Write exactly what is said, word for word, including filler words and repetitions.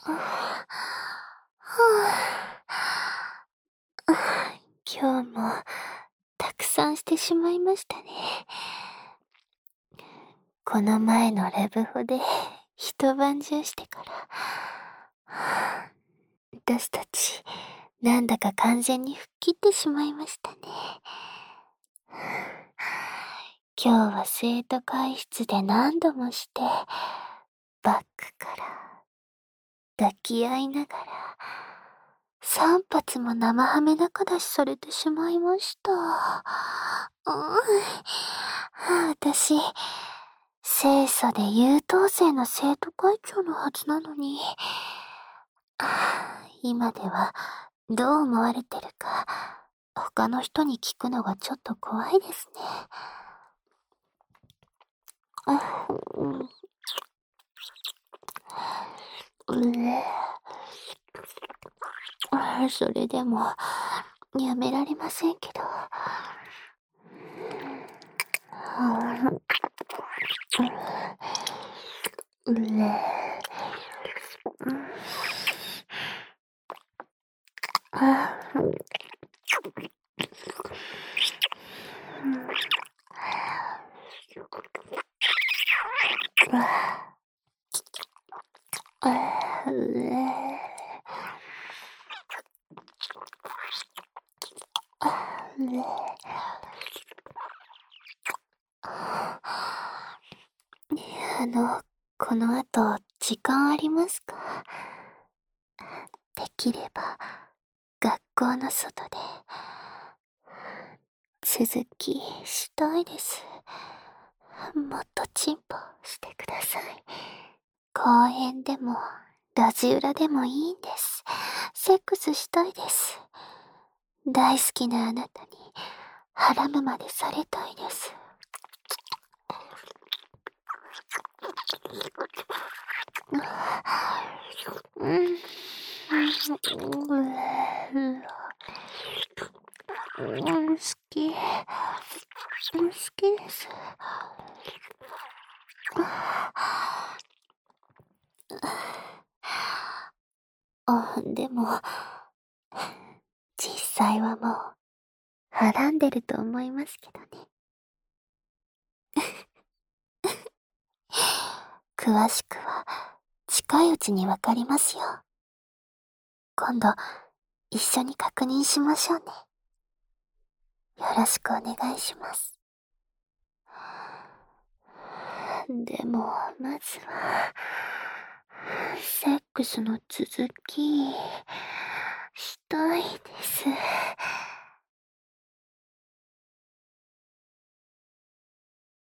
はあ、今日もたくさんしてしまいましたね。この前のレブホで一晩中してから、私たちなんだか完全に吹っ切ってしまいましたね。今日は生徒会室で何度もして、バックから抱き合いながら、三発も生ハメ仲出しされてしまいました。うん、はあ、私、清楚で優等生の生徒会長のはずなのに、今ではどう思われてるか、他の人に聞くのがちょっと怖いですね。それでも、やめられませんけど。うれああうれあの、この後、時間ありますか？できれば、学校の外で、続きしたいです。もっとチンポしてください。公園でも、路地裏でもいいんです。セックスしたいです。大好きなあなたに、ハラムまでされたいです。うん。好き。好きです。あ、でも、実際はもう、はらんでると思いますけどね。詳しくは、近いうちにわかりますよ。今度、一緒に確認しましょうね。よろしくお願いします。でも、まずは、セックスの続き、したいです。